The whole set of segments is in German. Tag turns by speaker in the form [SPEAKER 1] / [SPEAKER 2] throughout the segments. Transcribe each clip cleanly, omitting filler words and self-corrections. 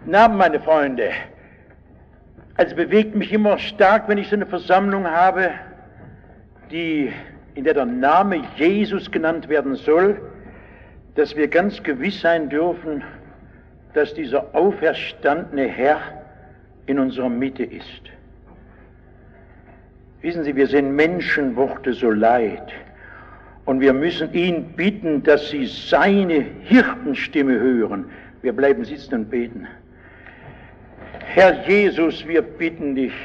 [SPEAKER 1] Na, meine Freunde, also bewegt mich immer stark, wenn ich so eine Versammlung habe, in der der Name Jesus genannt werden soll, dass wir ganz gewiss sein dürfen, dass dieser auferstandene Herr in unserer Mitte ist. Wissen Sie, wir sind Menschenworte so leid und wir müssen ihn bitten, dass Sie seine Hirtenstimme hören. Wir bleiben sitzen und beten. Herr Jesus, wir bitten dich,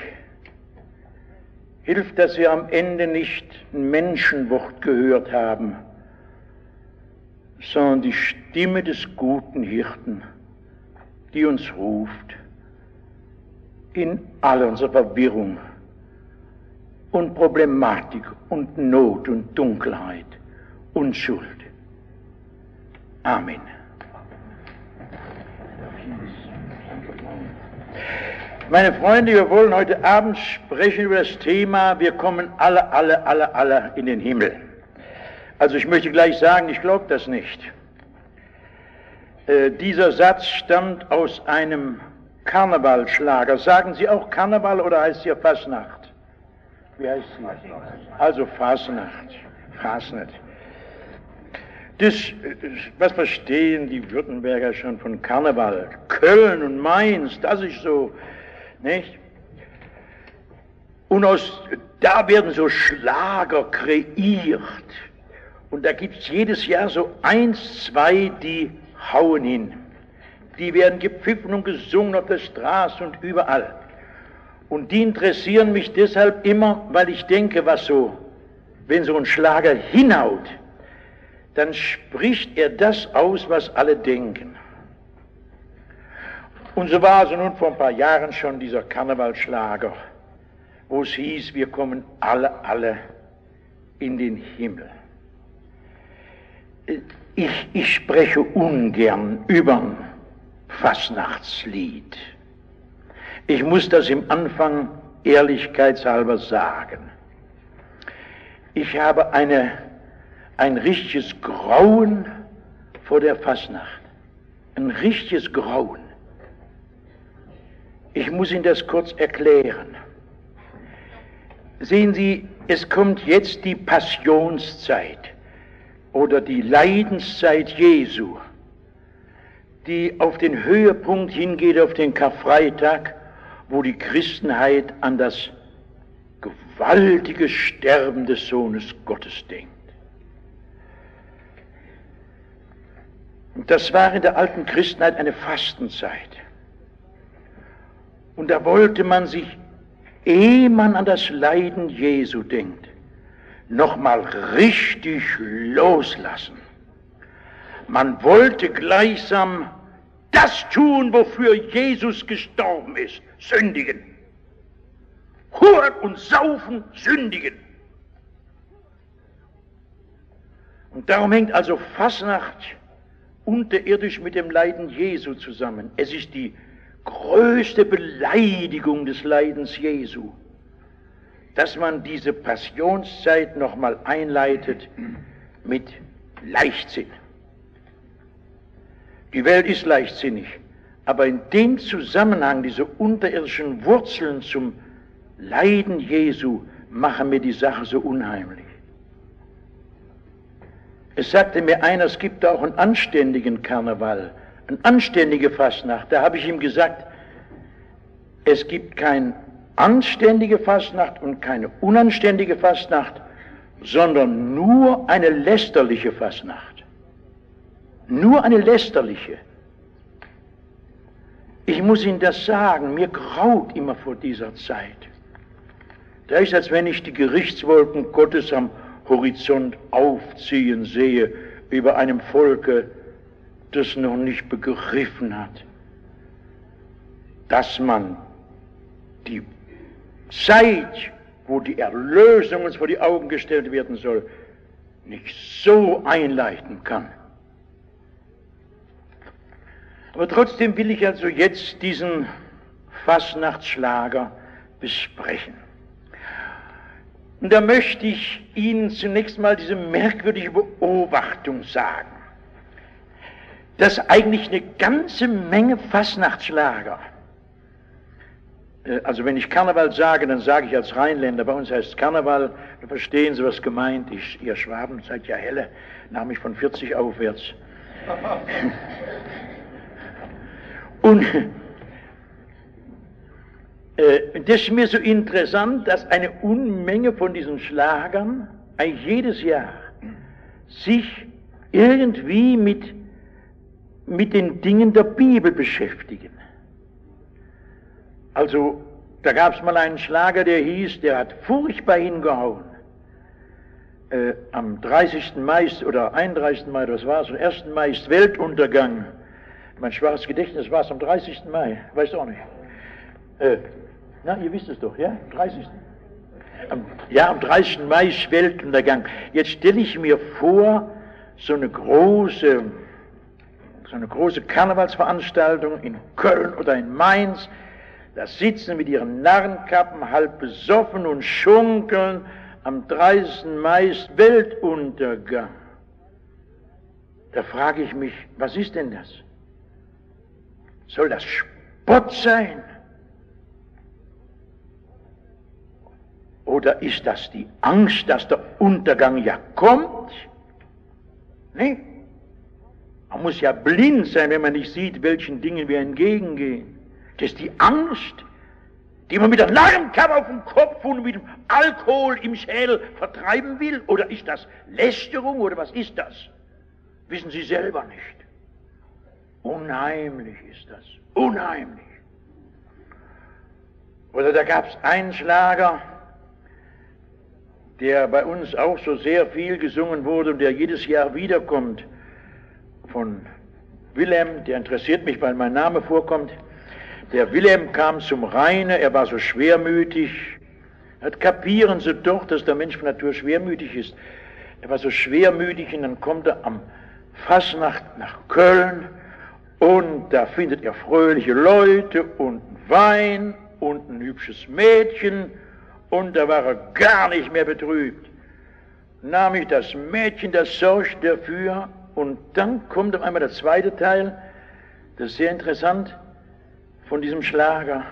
[SPEAKER 1] hilf, dass wir am Ende nicht ein Menschenwort gehört haben, sondern die Stimme des guten Hirten, die uns ruft in all unserer Verwirrung und Problematik und Not und Dunkelheit und Schuld. Amen. Meine Freunde, wir wollen heute Abend sprechen über das Thema, wir kommen alle in den Himmel. Also ich möchte gleich sagen, ich glaube das nicht. Dieser Satz stammt aus einem Karnevalschlager. Sagen Sie auch Karneval oder heißt hier Fasnacht? Wie heißt sie? Also Fasnacht. Was verstehen die Württemberger schon von Karneval? Köln und Mainz, das ist so, nicht? Und da werden so Schlager kreiert. Und da gibt es jedes Jahr so 1, 2, die hauen hin. Die werden gepfiffen und gesungen auf der Straße und überall. Und die interessieren mich deshalb immer, weil ich denke, wenn so ein Schlager hinhaut, dann spricht er das aus, was alle denken. Und so war es nun vor ein paar Jahren schon dieser Karnevalschlager, wo es hieß, wir kommen alle in den Himmel. Ich spreche ungern über Fastnachtslied. Ich muss das im Anfang ehrlichkeitshalber sagen. Ich habe ein richtiges Grauen vor der Fastnacht. Ein richtiges Grauen. Ich muss Ihnen das kurz erklären. Sehen Sie, es kommt jetzt die Passionszeit oder die Leidenszeit Jesu, die auf den Höhepunkt hingeht, auf den Karfreitag, wo die Christenheit an das gewaltige Sterben des Sohnes Gottes denkt. Und das war in der alten Christenheit eine Fastenzeit. Und da wollte man sich, ehe man an das Leiden Jesu denkt, nochmal richtig loslassen. Man wollte gleichsam das tun, wofür Jesus gestorben ist, sündigen. Huren und saufen, sündigen. Und darum hängt also Fasnacht unterirdisch mit dem Leiden Jesu zusammen. Es ist die größte Beleidigung des Leidens Jesu, dass man diese Passionszeit nochmal einleitet mit Leichtsinn. Die Welt ist leichtsinnig, aber in dem Zusammenhang, diese unterirdischen Wurzeln zum Leiden Jesu, machen mir die Sache so unheimlich. Es sagte mir einer, es gibt auch einen anständigen Karneval, eine anständige Fastnacht. Da habe ich ihm gesagt, es gibt keine anständige Fastnacht und keine unanständige Fastnacht, sondern nur eine lästerliche Fastnacht. Nur eine lästerliche. Ich muss Ihnen das sagen, mir graut immer vor dieser Zeit. Da ist, als wenn ich die Gerichtswolken Gottes am Horizont aufziehen sehe über einem Volke, das noch nicht begriffen hat, dass man die Zeit, wo die Erlösung uns vor die Augen gestellt werden soll, nicht so einleiten kann. Aber trotzdem will ich also jetzt diesen Fastnachtsschlager besprechen. Und da möchte ich Ihnen zunächst mal diese merkwürdige Beobachtung sagen. dass eigentlich eine ganze Menge Fastnachtsschlager, also wenn ich Karneval sage, dann sage ich als Rheinländer, bei uns heißt es Karneval, da verstehen Sie, was gemeint ist. Ihr Schwaben seid ja helle, nahm ich von 40 aufwärts. Und das ist mir so interessant, dass eine Unmenge von diesen Schlagern eigentlich jedes Jahr sich irgendwie mit den Dingen der Bibel beschäftigen. Also, da gab es mal einen Schlager, der hat furchtbar hingehauen. Am 30. Mai oder 31. Mai, das war es, am 1. Mai ist Weltuntergang. Mein schwaches Gedächtnis war es am 30. Mai, weißt du auch nicht. Na, ihr wisst es doch, ja? Am 30. Am 30. Mai ist Weltuntergang. Jetzt stelle ich mir vor, so eine große Karnevalsveranstaltung in Köln oder in Mainz, da sitzen mit ihren Narrenkappen halb besoffen und schunkeln, am 30. Mai ist Weltuntergang. Da frage ich mich, was ist denn das? Soll das Spott sein? Oder ist das die Angst, dass der Untergang ja kommt? Nee? Man muss ja blind sein, wenn man nicht sieht, welchen Dingen wir entgegengehen. Das ist die Angst, die man mit der Narrenkappe auf dem Kopf und mit dem Alkohol im Schädel vertreiben will. Oder ist das Lästerung oder was ist das? Wissen Sie selber nicht. Unheimlich ist das. Unheimlich. Oder da gab es einen Schlager, der bei uns auch so sehr viel gesungen wurde und der jedes Jahr wiederkommt, von Wilhelm, der interessiert mich, weil mein Name vorkommt. Der Wilhelm kam zum Rheine, er war so schwermütig. Kapieren Sie doch, dass der Mensch von Natur schwermütig ist. Er war so schwermütig und dann kommt er am Fastnacht nach Köln und da findet er fröhliche Leute und Wein und ein hübsches Mädchen und da war er gar nicht mehr betrübt. Nahm ich das Mädchen, das sorgt dafür und dann kommt auf einmal der zweite Teil, das ist sehr interessant, von diesem Schlager.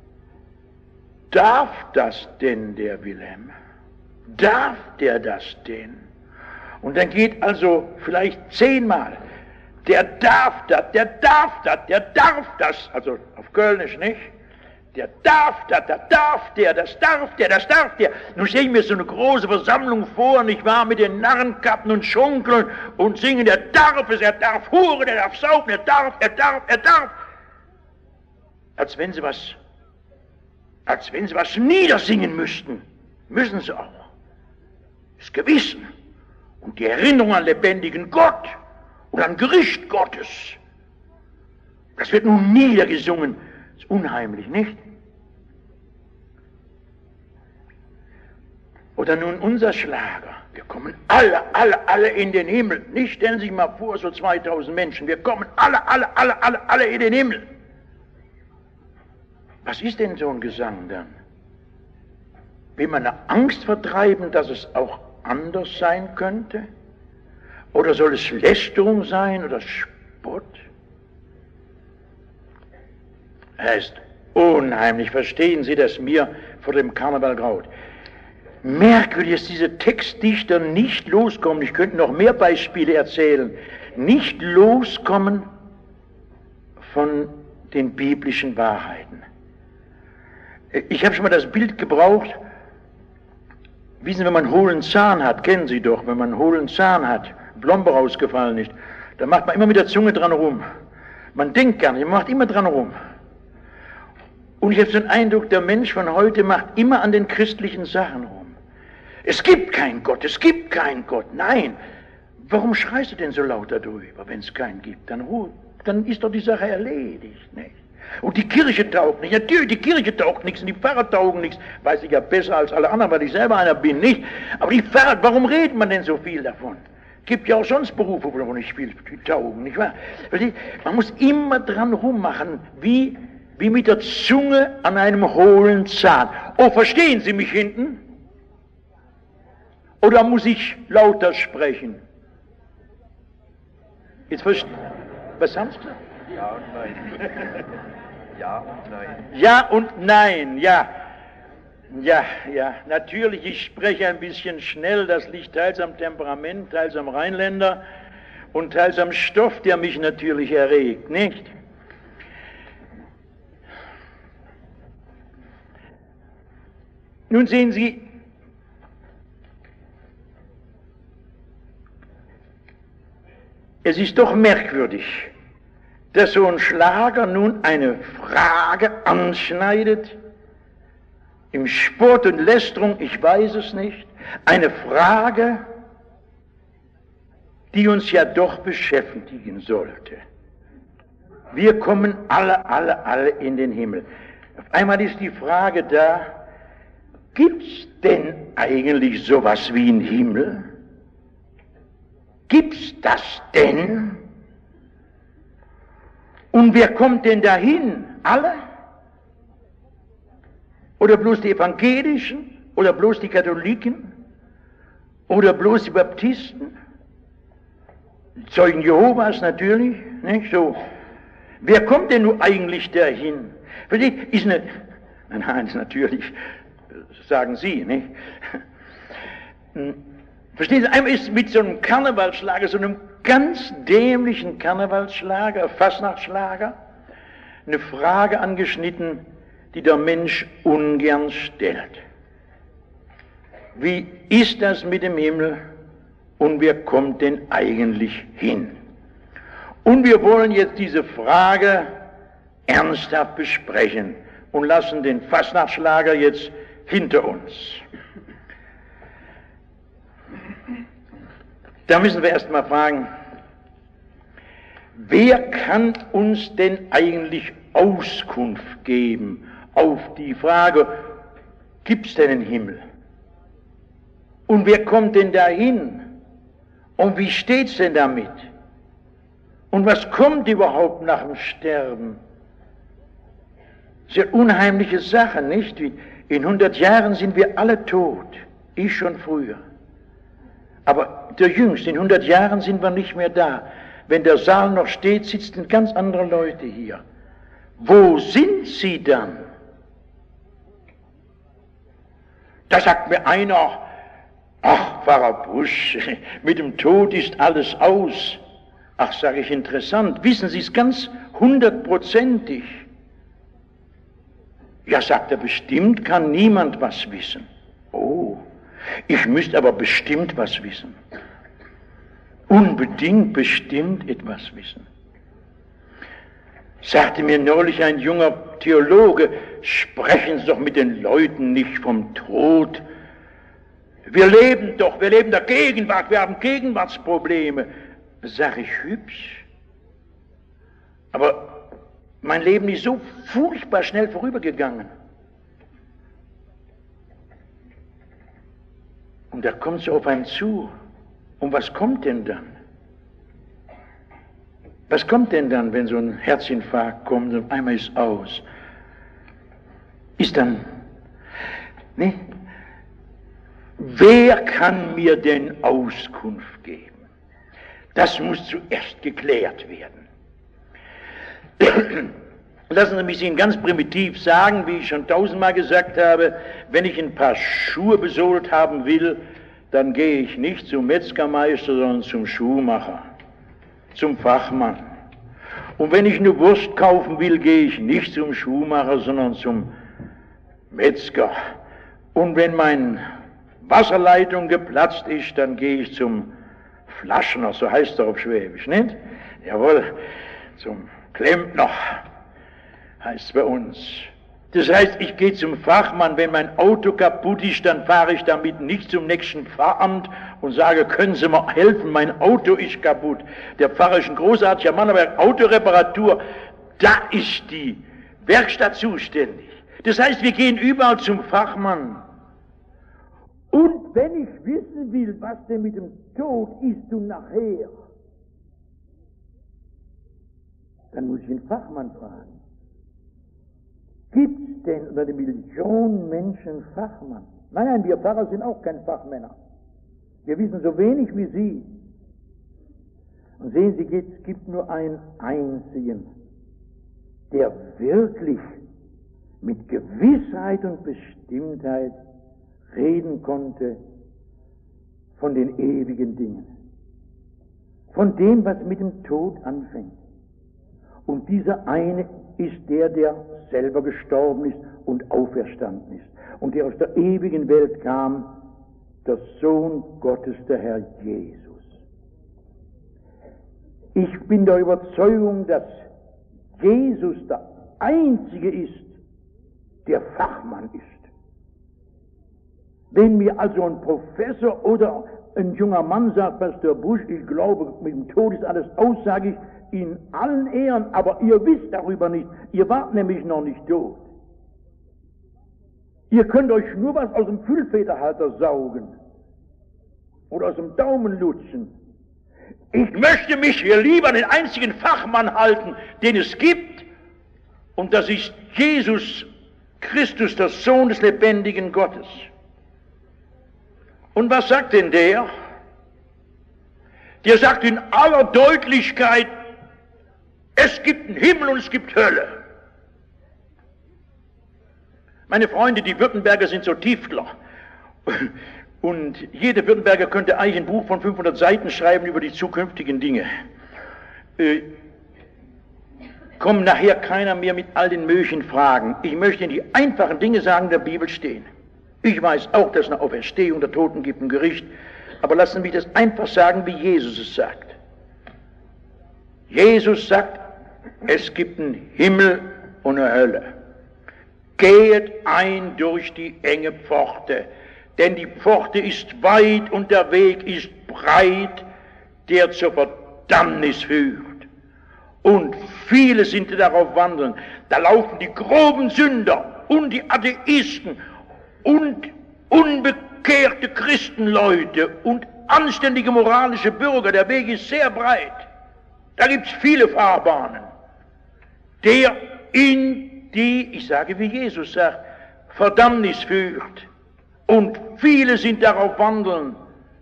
[SPEAKER 1] Darf das denn der Wilhelm? Darf der das denn? Und dann geht also vielleicht 10-mal, der darf das, der darf das, der darf das, also auf Kölnisch nicht, der darf das, das darf der, das darf der, das darf der. Nun stelle ich mir so eine große Versammlung vor, nicht wahr, mit den Narrenkappen und Schunkeln und singen, der darf es, er darf huren, er darf saufen, er darf, er darf, er darf. Als wenn sie was niedersingen müssten. Müssen sie auch. Das Gewissen und die Erinnerung an lebendigen Gott und an Gericht Gottes. Das wird nun niedergesungen. Das ist unheimlich, nicht? Oder nun unser Schlager. Wir kommen alle in den Himmel. Nicht, stellen Sie sich mal vor, so 2000 Menschen. Wir kommen alle in den Himmel. Was ist denn so ein Gesang dann? Will man eine Angst vertreiben, dass es auch anders sein könnte? Oder soll es Lästerung sein oder Spott? Es ist unheimlich, verstehen Sie, dass mir vor dem Karneval graut. Merkwürdig, dass diese Textdichter nicht loskommen, ich könnte noch mehr Beispiele erzählen, nicht loskommen von den biblischen Wahrheiten. Ich habe schon mal das Bild gebraucht, wissen Sie, wenn man einen hohlen Zahn hat, kennen Sie doch, wenn man einen hohlen Zahn hat, Plombe rausgefallen ist, da macht man immer mit der Zunge dran rum. Man denkt gar nicht, man macht immer dran rum. Und ich habe so den Eindruck, der Mensch von heute macht immer an den christlichen Sachen rum. Es gibt keinen Gott, es gibt keinen Gott. Nein, warum schreist du denn so laut darüber, wenn es keinen gibt? Dann ist doch die Sache erledigt, nicht? Und die Kirche taugt nicht. Natürlich, die Kirche taugt nichts und die Pfarrer taugen nichts. Weiß ich ja besser als alle anderen, weil ich selber einer bin, nicht? Aber die Pfarrer, warum redet man denn so viel davon? Gibt ja auch sonst Berufe, wo nicht viel taugen, nicht wahr? Man muss immer dran rummachen, wie mit der Zunge an einem hohlen Zahn. Oh, verstehen Sie mich hinten? Oder muss ich lauter sprechen? Was haben Sie gesagt?
[SPEAKER 2] Ja und nein. Ja und nein.
[SPEAKER 1] Ja und nein, ja. Ja, natürlich, ich spreche ein bisschen schnell, das liegt teils am Temperament, teils am Rheinländer und teils am Stoff, der mich natürlich erregt, nicht? Nun sehen Sie, es ist doch merkwürdig, dass so ein Schlager nun eine Frage anschneidet, im Spott und Lästerung, ich weiß es nicht, eine Frage, die uns ja doch beschäftigen sollte. Wir kommen alle in den Himmel. Auf einmal ist die Frage da, gibt's denn eigentlich sowas wie einen Himmel? Gibt's das denn? Und wer kommt denn dahin? Alle? Oder bloß die Evangelischen? Oder bloß die Katholiken? Oder bloß die Baptisten? Die Zeugen Jehovas natürlich, nicht so. Wer kommt denn nun eigentlich dahin? Versteht? Ist nicht, nein, natürlich, sagen Sie, nicht? Verstehen Sie, einmal ist mit so einem Karnevalsschlager, so einem ganz dämlichen Karnevalsschlager, Fastnachtsschlager, eine Frage angeschnitten, die der Mensch ungern stellt. Wie ist das mit dem Himmel und wer kommt denn eigentlich hin? Und wir wollen jetzt diese Frage ernsthaft besprechen und lassen den Fastnachtsschlager jetzt hinter uns. Da müssen wir erst mal fragen, wer kann uns denn eigentlich Auskunft geben auf die Frage, gibt es denn einen Himmel? Und wer kommt denn dahin? Und wie steht es denn damit? Und was kommt überhaupt nach dem Sterben? Das ist eine unheimliche Sache, nicht? In 100 Jahren sind wir alle tot, ich schon früher. Aber der Jüngste, in 100 Jahren sind wir nicht mehr da. Wenn der Saal noch steht, sitzen ganz andere Leute hier. Wo sind sie dann? Da sagt mir einer, ach, Pfarrer Busch, mit dem Tod ist alles aus. Ach, sage ich, interessant. Wissen Sie es ganz 100%ig? Ja, sagt er, bestimmt kann niemand was wissen. Oh, ich müsste aber bestimmt was wissen. Unbedingt bestimmt etwas wissen. Sagte mir neulich ein junger Theologe, sprechen Sie doch mit den Leuten nicht vom Tod. Wir leben der Gegenwart, wir haben Gegenwartsprobleme. Sag ich, hübsch. Aber mein Leben ist so furchtbar schnell vorübergegangen. Und da kommt es auf einen zu. Und was kommt denn dann? Was kommt denn dann, wenn so ein Herzinfarkt kommt und auf einmal ist aus? Ist dann, ne? Wer kann mir denn Auskunft geben? Das muss zuerst geklärt werden. Lassen Sie mich Ihnen ganz primitiv sagen, wie ich schon 1000-mal gesagt habe, wenn ich ein paar Schuhe besohlt haben will, dann gehe ich nicht zum Metzgermeister, sondern zum Schuhmacher, zum Fachmann. Und wenn ich eine Wurst kaufen will, gehe ich nicht zum Schuhmacher, sondern zum Metzger. Und wenn meine Wasserleitung geplatzt ist, dann gehe ich zum Flaschner, so heißt er auf Schwäbisch, nicht? Jawohl, zum Klempner heißt es bei uns. Das heißt, ich gehe zum Fachmann, wenn mein Auto kaputt ist, dann fahre ich damit nicht zum nächsten Pfarramt und sage, können Sie mir helfen, mein Auto ist kaputt. Der Pfarrer ist ein großartiger Mann, aber Autoreparatur, da ist die Werkstatt zuständig. Das heißt, wir gehen überall zum Fachmann. Und wenn ich wissen will, was denn mit dem Tod ist und nachher, dann muss ich den Fachmann fragen. Gibt es denn unter den Millionen Menschen Fachmann? Nein, wir Pfarrer sind auch keine Fachmänner. Wir wissen so wenig wie Sie. Und sehen Sie, es gibt nur einen einzigen, der wirklich mit Gewissheit und Bestimmtheit reden konnte von den ewigen Dingen, von dem, was mit dem Tod anfängt. Und dieser eine ist der selber gestorben ist und auferstanden ist und der aus der ewigen Welt kam, der Sohn Gottes, der Herr Jesus. Ich bin der Überzeugung, dass Jesus der Einzige ist, der Fachmann ist. Wenn mir also ein Professor oder ein junger Mann sagt, Pastor Busch, ich glaube, mit dem Tod ist alles aus, sage ich, in allen Ehren, aber ihr wisst darüber nicht, ihr wart nämlich noch nicht tot. Ihr könnt euch nur was aus dem Füllfederhalter saugen oder aus dem Daumen lutschen. Ich möchte mich hier lieber an den einzigen Fachmann halten, den es gibt, und das ist Jesus Christus, der Sohn des lebendigen Gottes. Und was sagt denn der? Der sagt in aller Deutlichkeit, es gibt einen Himmel und es gibt Hölle. Meine Freunde, die Württemberger sind so Tiefler. Und jeder Württemberger könnte eigentlich ein Buch von 500 Seiten schreiben über die zukünftigen Dinge. Kommt nachher keiner mehr mit all den möglichen Fragen. Ich möchte Ihnen die einfachen Dinge sagen, die in der Bibel stehen. Ich weiß auch, dass es eine Auferstehung der Toten gibt, ein Gericht. Aber lassen Sie mich das einfach sagen, wie Jesus es sagt. Jesus sagt, es gibt einen Himmel und eine Hölle. Gehet ein durch die enge Pforte, denn die Pforte ist weit und der Weg ist breit, der zur Verdammnis führt. Und viele sind, die darauf wandeln. Da laufen die groben Sünder und die Atheisten und unbekehrte Christenleute und anständige moralische Bürger. Der Weg ist sehr breit. Da gibt es viele Fahrbahnen. Der in die, ich sage wie Jesus sagt, Verdammnis führt. Und viele sind darauf wandeln.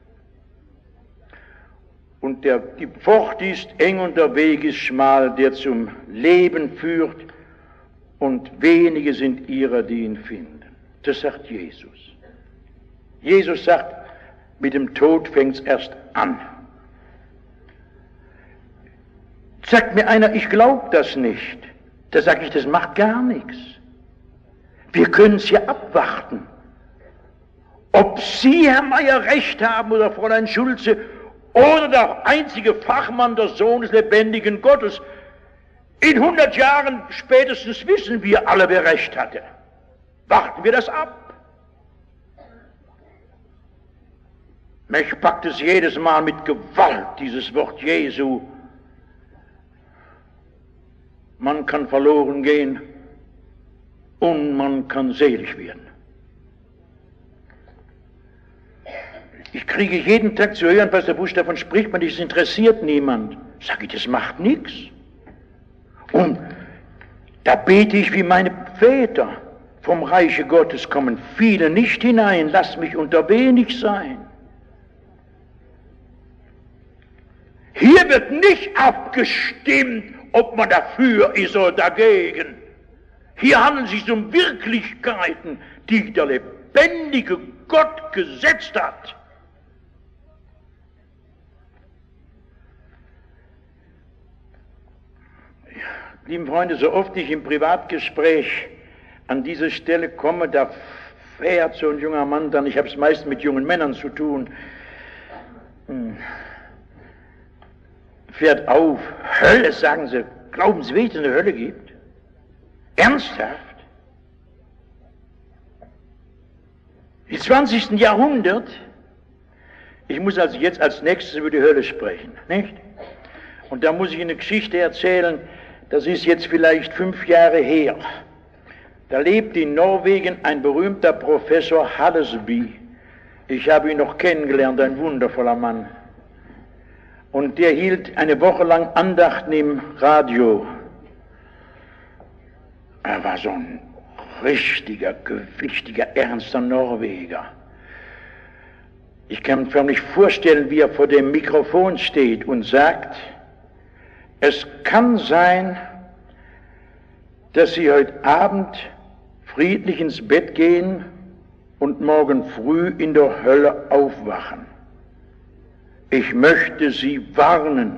[SPEAKER 1] Und die Pforte ist eng und der Weg ist schmal, der zum Leben führt. Und wenige sind ihrer, die ihn finden. Das sagt Jesus. Jesus sagt, mit dem Tod fängt es erst an. Sagt mir einer, ich glaube das nicht. Da sage ich, das macht gar nichts. Wir können es ja abwarten. Ob Sie, Herr Meier, recht haben oder Fräulein Schulze oder der einzige Fachmann, der Sohn des lebendigen Gottes, in 100 Jahren spätestens wissen wir alle, wer recht hatte. Warten wir das ab. Mich packt es jedes Mal mit Gewalt, dieses Wort Jesu. Man kann verloren gehen und man kann selig werden. Ich kriege jeden Tag zu hören, Pastor Busch, davon spricht man, das interessiert niemand. Sag ich, das macht nichts. Und da bete ich wie meine Väter. Vom Reiche Gottes kommen viele nicht hinein, lass mich unter wenig sein. Hier wird nicht abgestimmt, ob man dafür ist oder dagegen. Hier handelt es sich um Wirklichkeiten, die der lebendige Gott gesetzt hat. Lieben Freunde, so oft ich im Privatgespräch an diese Stelle komme, da fährt so ein junger Mann dann, ich habe es meist mit jungen Männern zu tun, fährt auf, Hölle, sagen sie, glauben Sie wirklich, dass es eine Hölle gibt? Ernsthaft? Im 20. Jahrhundert, ich muss also jetzt als nächstes über die Hölle sprechen, nicht? Und da muss ich eine Geschichte erzählen, das ist jetzt vielleicht 5 Jahre her. Da lebt in Norwegen ein berühmter Professor Hallesby. Ich habe ihn noch kennengelernt, ein wundervoller Mann. Und der hielt eine Woche lang Andachten im Radio. Er war so ein richtiger, gewichtiger, ernster Norweger. Ich kann mir förmlich vorstellen, wie er vor dem Mikrofon steht und sagt, es kann sein, dass Sie heute Abend friedlich ins Bett gehen und morgen früh in der Hölle aufwachen. Ich möchte Sie warnen.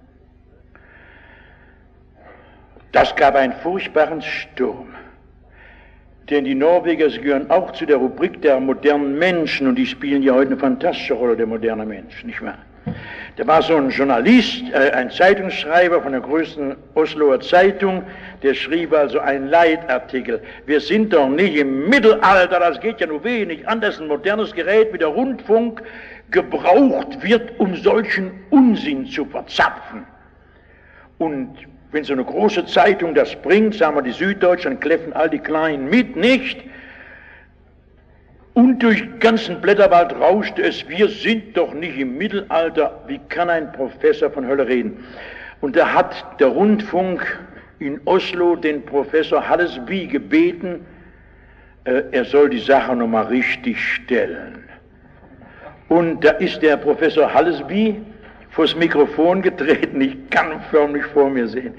[SPEAKER 1] Das gab einen furchtbaren Sturm. Denn die Norweger, sie gehören auch zu der Rubrik der modernen Menschen und die spielen ja heute eine fantastische Rolle, der moderne Mensch, nicht wahr? Da war so ein Journalist, ein Zeitungsschreiber von der größten Osloer Zeitung, der schrieb also einen Leitartikel. Wir sind doch nicht im Mittelalter, das geht ja nur wenig an, dass ein modernes Gerät wie der Rundfunk gebraucht wird, um solchen Unsinn zu verzapfen. Und wenn so eine große Zeitung das bringt, sagen wir die Süddeutsche, dann kläffen all die Kleinen mit, nicht? Und durch den ganzen Blätterwald rauschte es, wir sind doch nicht im Mittelalter, wie kann ein Professor von Hölle reden? Und da hat der Rundfunk in Oslo den Professor Hallesby gebeten, er soll die Sache nochmal richtig stellen. Und da ist der Professor Hallesby vors Mikrofon getreten, ich kann ihn förmlich vor mir sehen,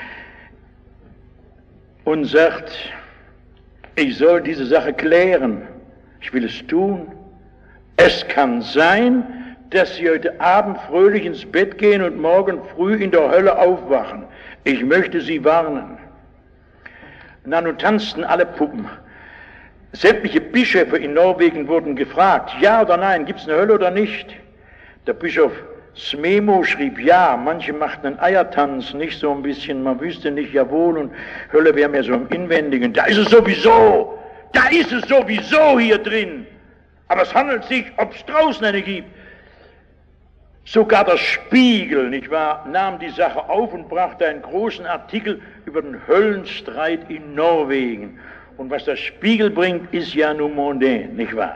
[SPEAKER 1] und sagt, ich soll diese Sache klären. Ich will es tun. Es kann sein, dass Sie heute Abend fröhlich ins Bett gehen und morgen früh in der Hölle aufwachen. Ich möchte Sie warnen. Na, nun tanzten alle Puppen. Sämtliche Bischöfe in Norwegen wurden gefragt, ja oder nein, gibt es eine Hölle oder nicht? Der Bischof Smemo schrieb ja, manche machten einen Eiertanz, nicht so ein bisschen, man wüsste nicht, jawohl, und Hölle wäre mehr so im Inwendigen. Da ist es sowieso hier drin. Aber es handelt sich, ob es draußen eine gibt. Sogar der Spiegel, nicht wahr, nahm die Sache auf und brachte einen großen Artikel über den Höllenstreit in Norwegen. Und was der Spiegel bringt, ist ja nun mondain, nicht wahr?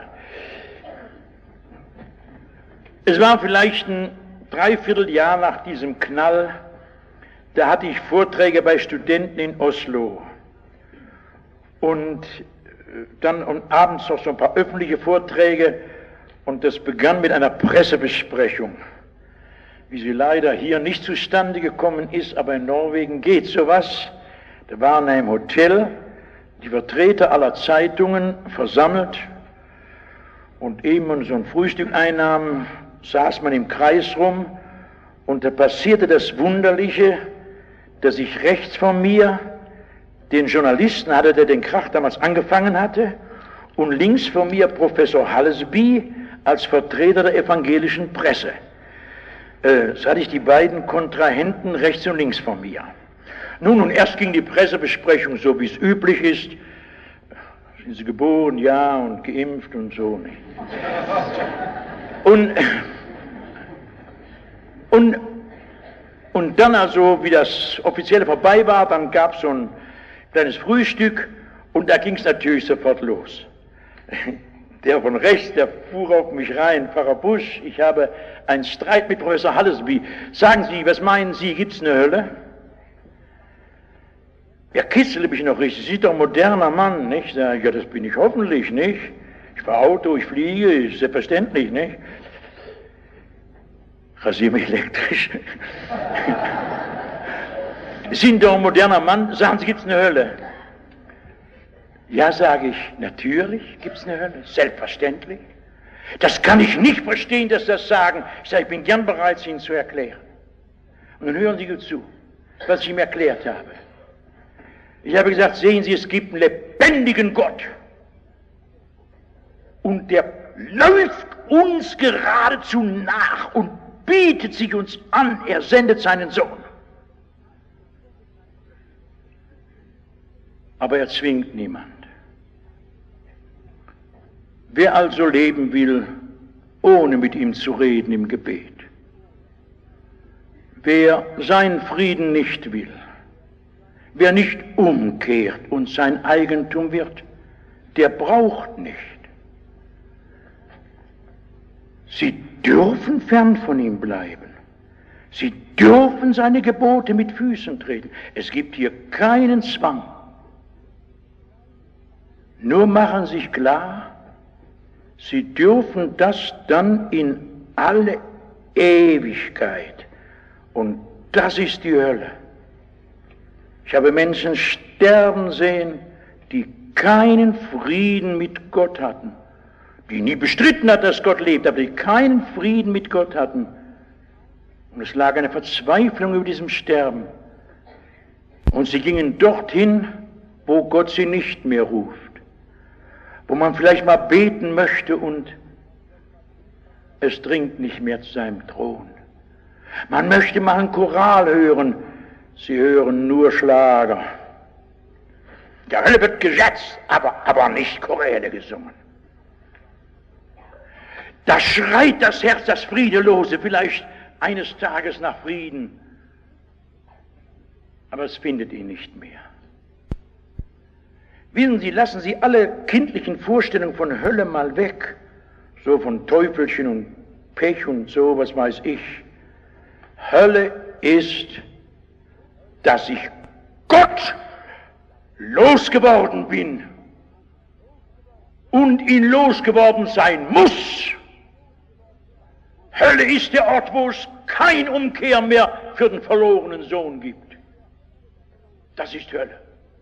[SPEAKER 1] Es war vielleicht ein Dreivierteljahr nach diesem Knall, da hatte ich Vorträge bei Studenten in Oslo und dann abends noch so ein paar öffentliche Vorträge und das begann mit einer Pressebesprechung, wie sie leider hier nicht zustande gekommen ist, aber in Norwegen geht sowas. Da waren in einem Hotel die Vertreter aller Zeitungen versammelt und eben man so ein Frühstück einnahm, saß man im Kreis rum und da passierte das Wunderliche, dass ich rechts von mir den Journalisten hatte, der den Krach damals angefangen hatte, und links von mir Professor Hallesby als Vertreter der evangelischen Presse. So hatte ich die beiden Kontrahenten rechts und links von mir. Nun, und erst ging die Pressebesprechung so, wie es üblich ist. Sind Sie geboren? Ja, und geimpft und so. Nicht? Und dann also, wie das Offizielle vorbei war, dann gab es so ein kleines Frühstück und da ging es natürlich sofort los. Der von rechts, der fuhr auf mich rein, Pfarrer Busch, ich habe einen Streit mit Professor Hallesby. Sagen Sie, was meinen Sie, gibt es eine Hölle? Ja, kitzele mich noch richtig, Sie sind doch ein moderner Mann, nicht? Ja, das bin ich hoffentlich, nicht? Ich fahre Auto, ich fliege, ist selbstverständlich, nicht? Rasiere mich elektrisch. Sie sind doch ein moderner Mann, sagen Sie, gibt es eine Hölle? Ja, sage ich, natürlich gibt es eine Hölle, selbstverständlich. Das kann ich nicht verstehen, dass Sie das sagen. Ich sage, ich bin gern bereit, es Ihnen zu erklären. Und dann hören Sie gut zu, was ich ihm erklärt habe. Ich habe gesagt, sehen Sie, es gibt einen lebendigen Gott. Und der läuft uns geradezu nach und bietet sich uns an, er sendet seinen Sohn. Aber er zwingt niemand. Wer also leben will, ohne mit ihm zu reden im Gebet, wer seinen Frieden nicht will, wer nicht umkehrt und sein Eigentum wird, der braucht nicht. Sie dürfen fern von ihm bleiben. Sie dürfen seine Gebote mit Füßen treten. Es gibt hier keinen Zwang. Nur machen sich klar, Sie dürfen das dann in alle Ewigkeit. Und das ist die Hölle. Ich habe Menschen sterben sehen, die keinen Frieden mit Gott hatten, die nie bestritten hat, dass Gott lebt, aber die keinen Frieden mit Gott hatten. Und es lag eine Verzweiflung über diesem Sterben. Und sie gingen dorthin, wo Gott sie nicht mehr ruft, wo man vielleicht mal beten möchte und es dringt nicht mehr zu seinem Thron. Man möchte mal einen Choral hören, sie hören nur Schlager. Der Hölle wird geschätzt, aber nicht Choräle gesungen. Da schreit das Herz, das Friedelose, vielleicht eines Tages nach Frieden, aber es findet ihn nicht mehr. Wissen Sie, lassen Sie alle kindlichen Vorstellungen von Hölle mal weg, so von Teufelchen und Pech und so, was weiß ich. Hölle ist, dass ich Gott losgeworden bin und ihn losgeworden sein muss. Hölle ist der Ort, wo es kein Umkehr mehr für den verlorenen Sohn gibt. Das ist Hölle.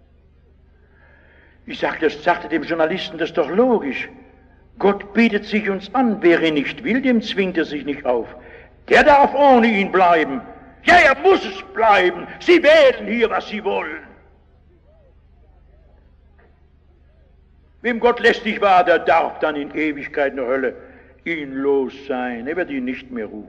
[SPEAKER 1] Ich sagte dem Journalisten, das ist doch logisch. Gott bietet sich uns an. Wer ihn nicht will, dem zwingt er sich nicht auf. Der darf ohne ihn bleiben. Ja, er muss es bleiben. Sie wählen hier, was sie wollen. Wem Gott lästig war, der darf dann in Ewigkeit in der Hölle ihn los sein. Er wird ihn nicht mehr rufen.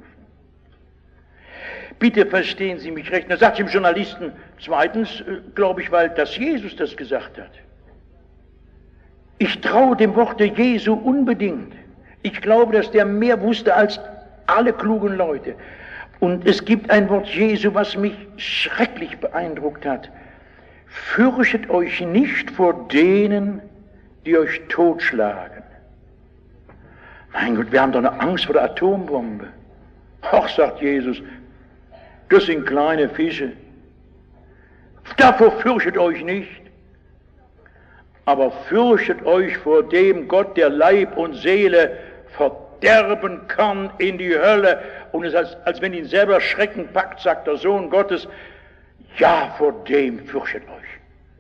[SPEAKER 1] Bitte verstehen Sie mich recht. Da sagt dem Journalisten, zweitens, glaube ich, weil das Jesus das gesagt hat. Ich traue dem Worte Jesu unbedingt. Ich glaube, dass der mehr wusste als alle klugen Leute. Und es gibt ein Wort Jesu, was mich schrecklich beeindruckt hat. Fürchtet euch nicht vor denen, die euch totschlagen. Mein Gott, wir haben doch eine Angst vor der Atombombe. Ach, sagt Jesus, das sind kleine Fische. Davor fürchtet euch nicht. Aber fürchtet euch vor dem Gott, der Leib und Seele verderben kann in die Hölle. Und es ist, als wenn ihn selber Schrecken packt, sagt der Sohn Gottes, ja, vor dem fürchtet euch.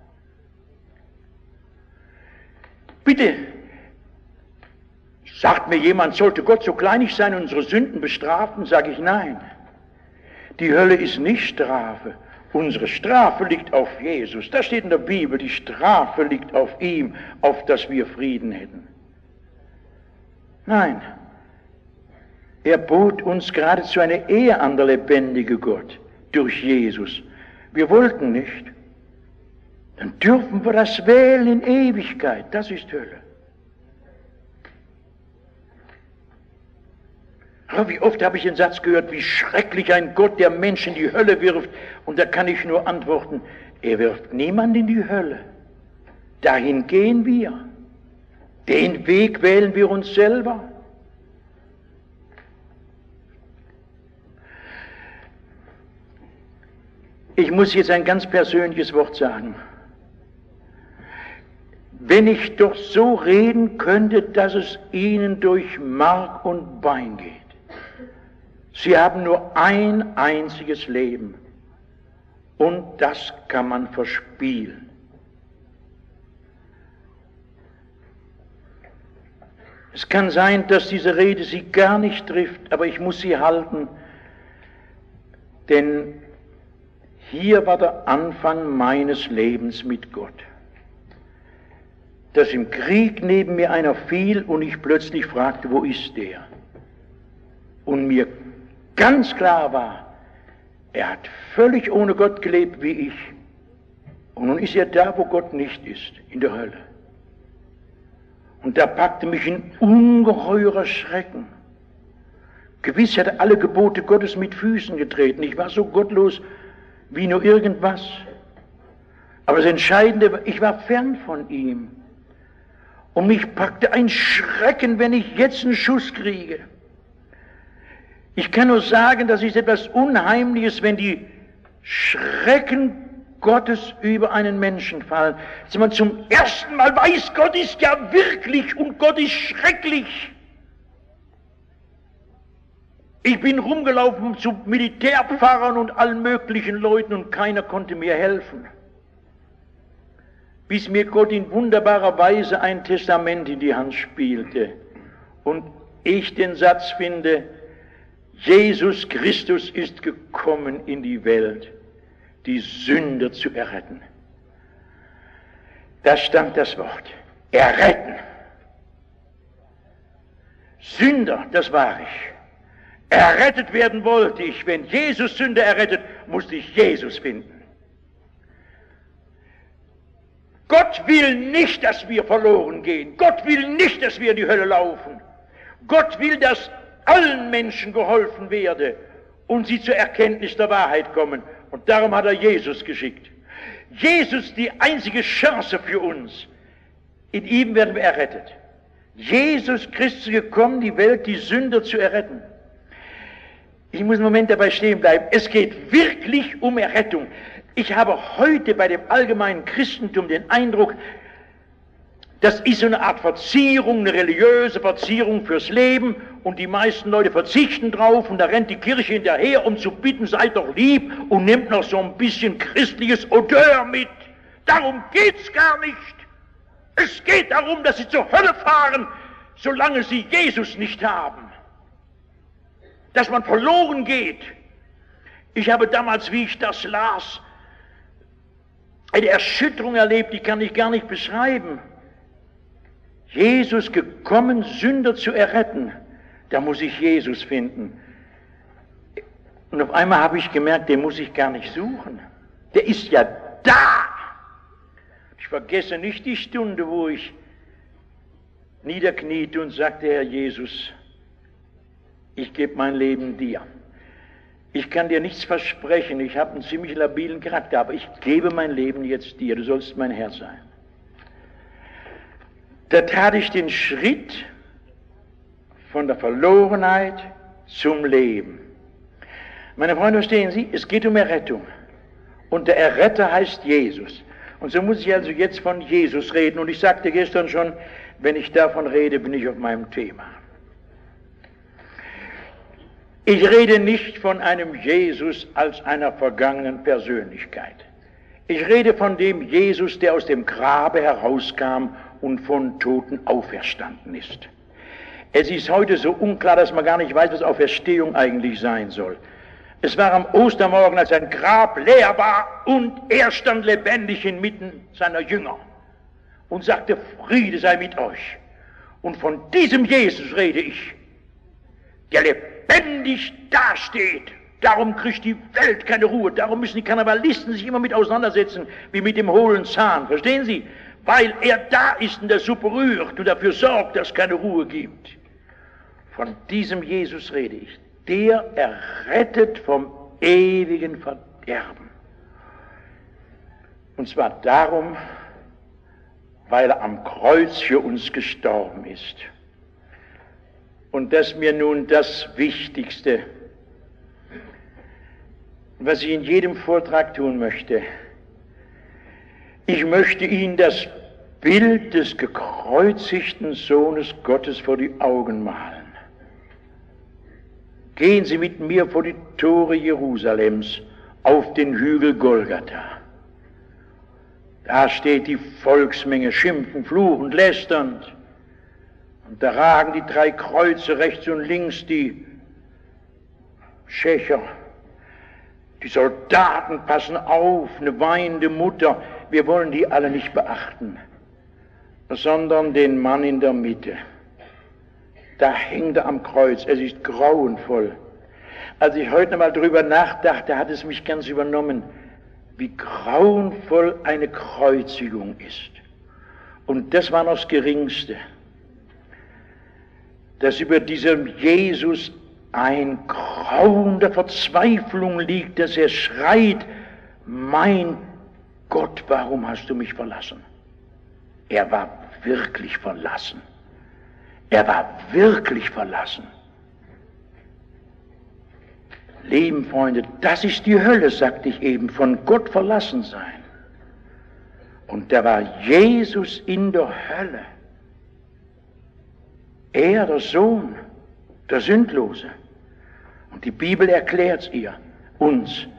[SPEAKER 1] Bitte, sagt mir jemand, sollte Gott so kleinig sein und unsere Sünden bestrafen? Sage ich nein. Die Hölle ist nicht Strafe. Unsere Strafe liegt auf Jesus. Das steht in der Bibel. Die Strafe liegt auf ihm, auf dass wir Frieden hätten. Nein. Er bot uns geradezu eine Ehe an, der lebendige Gott, durch Jesus. Wir wollten nicht. Dann dürfen wir das wählen in Ewigkeit. Das ist Hölle. Aber wie oft habe ich den Satz gehört, wie schrecklich ein Gott, der Menschen in die Hölle wirft. Und da kann ich nur antworten, er wirft niemand in die Hölle. Dahin gehen wir. Den Weg wählen wir uns selber. Ich muss jetzt ein ganz persönliches Wort sagen. Wenn ich doch so reden könnte, dass es Ihnen durch Mark und Bein geht. Sie haben nur ein einziges Leben und das kann man verspielen. Es kann sein, dass diese Rede Sie gar nicht trifft, aber ich muss sie halten, denn hier war der Anfang meines Lebens mit Gott. Dass im Krieg neben mir einer fiel und ich plötzlich fragte, wo ist der? Und mir ganz klar war, er hat völlig ohne Gott gelebt wie ich. Und nun ist er da, wo Gott nicht ist, in der Hölle. Und da packte mich ein ungeheurer Schrecken. Gewiss hätte er alle Gebote Gottes mit Füßen getreten. Ich war so gottlos wie nur irgendwas. Aber das Entscheidende war, ich war fern von ihm. Und mich packte ein Schrecken, wenn ich jetzt einen Schuss kriege. Ich kann nur sagen, das ist etwas Unheimliches, wenn die Schrecken Gottes über einen Menschen fallen, dass man zum ersten Mal weiß, Gott ist ja wirklich und Gott ist schrecklich. Ich bin rumgelaufen zu Militärpfarrern und allen möglichen Leuten und keiner konnte mir helfen. Bis mir Gott in wunderbarer Weise ein Testament in die Hand spielte und ich den Satz finde, Jesus Christus ist gekommen in die Welt, die Sünder zu erretten. Da stand das Wort, erretten. Sünder, das war ich. Errettet werden wollte ich. Wenn Jesus Sünder errettet, musste ich Jesus finden. Gott will nicht, dass wir verloren gehen. Gott will nicht, dass wir in die Hölle laufen. Gott will, dass allen Menschen geholfen werde und sie zur Erkenntnis der Wahrheit kommen. Und darum hat er Jesus geschickt. Jesus, die einzige Chance für uns. In ihm werden wir errettet. Jesus Christus gekommen, die Welt, die Sünder zu erretten. Ich muss einen Moment dabei stehen bleiben. Es geht wirklich um Errettung. Ich habe heute bei dem allgemeinen Christentum den Eindruck, das ist so eine Art Verzierung, eine religiöse Verzierung fürs Leben und die meisten Leute verzichten drauf und da rennt die Kirche hinterher, um zu bitten, seid doch lieb und nimmt noch so ein bisschen christliches Odeur mit. Darum geht's gar nicht. Es geht darum, dass sie zur Hölle fahren, solange sie Jesus nicht haben. Dass man verloren geht. Ich habe damals, wie ich das las, eine Erschütterung erlebt, die kann ich gar nicht beschreiben. Jesus gekommen, Sünder zu erretten, da muss ich Jesus finden. Und auf einmal habe ich gemerkt, den muss ich gar nicht suchen. Der ist ja da. Ich vergesse nicht die Stunde, wo ich niederkniete und sagte, Herr Jesus, ich gebe mein Leben dir. Ich kann dir nichts versprechen, ich habe einen ziemlich labilen Charakter, aber ich gebe mein Leben jetzt dir, du sollst mein Herr sein. Da tat ich den Schritt von der Verlorenheit zum Leben. Meine Freunde, verstehen Sie, es geht um Errettung. Und der Erretter heißt Jesus. Und so muss ich also jetzt von Jesus reden. Und ich sagte gestern schon, wenn ich davon rede, bin ich auf meinem Thema. Ich rede nicht von einem Jesus als einer vergangenen Persönlichkeit. Ich rede von dem Jesus, der aus dem Grabe herauskam und von Toten auferstanden ist. Es ist heute so unklar, dass man gar nicht weiß, was Auferstehung eigentlich sein soll. Es war am Ostermorgen, als sein Grab leer war und er stand lebendig inmitten seiner Jünger und sagte, Friede sei mit euch. Und von diesem Jesus rede ich, der lebendig dasteht. Darum kriegt die Welt keine Ruhe. Darum müssen die Karnevalisten sich immer mit auseinandersetzen, wie mit dem hohlen Zahn. Verstehen Sie? Weil er da ist und der Suppe rührt und dafür sorgt, dass es keine Ruhe gibt. Von diesem Jesus rede ich. Der errettet vom ewigen Verderben. Und zwar darum, weil er am Kreuz für uns gestorben ist. Und das ist mir nun das Wichtigste, was ich in jedem Vortrag tun möchte. Ich möchte Ihnen das Bild des gekreuzigten Sohnes Gottes vor die Augen malen. Gehen Sie mit mir vor die Tore Jerusalems auf den Hügel Golgatha. Da steht die Volksmenge schimpfend, fluchend, lästernd. Und da ragen die 3 Kreuze rechts und links, die Schächer. Die Soldaten passen auf, eine weinende Mutter. Wir wollen die alle nicht beachten, sondern den Mann in der Mitte. Da hängt er am Kreuz. Es ist grauenvoll. Als ich heute mal drüber nachdachte, hat es mich ganz übernommen, wie grauenvoll eine Kreuzigung ist. Und das war noch das Geringste, dass über diesem Jesus ein Grauen der Verzweiflung liegt, dass er schreit, mein Gott, warum hast du mich verlassen? Er war wirklich verlassen. Er war wirklich verlassen. Lieben Freunde, das ist die Hölle, sagte ich eben, von Gott verlassen sein. Und da war Jesus in der Hölle. Er, der Sohn, der Sündlose. Und die Bibel erklärt es uns,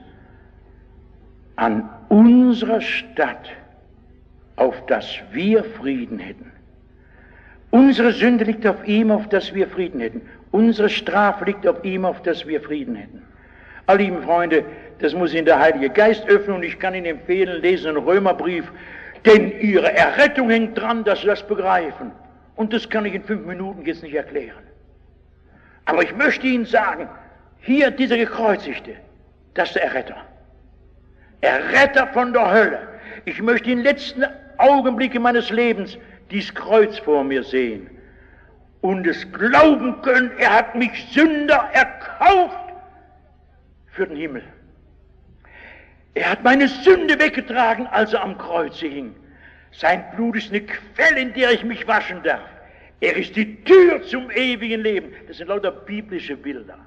[SPEAKER 1] an unserer Stadt, auf dass wir Frieden hätten. Unsere Sünde liegt auf ihm, auf dass wir Frieden hätten. Unsere Strafe liegt auf ihm, auf dass wir Frieden hätten. Alle lieben Freunde, das muss Ihnen der Heilige Geist öffnen und ich kann Ihnen empfehlen, lesen einen Römerbrief, denn Ihre Errettung hängt dran, dass Sie das begreifen. Und das kann ich in 5 Minuten jetzt nicht erklären. Aber ich möchte Ihnen sagen, hier dieser Gekreuzigte, das ist der Erretter. Erretter von der Hölle. Ich möchte in den letzten Augenblicken meines Lebens dieses Kreuz vor mir sehen und es glauben können, er hat mich Sünder erkauft für den Himmel. Er hat meine Sünde weggetragen, als er am Kreuze hing. Sein Blut ist eine Quelle, in der ich mich waschen darf. Er ist die Tür zum ewigen Leben. Das sind lauter biblische Bilder.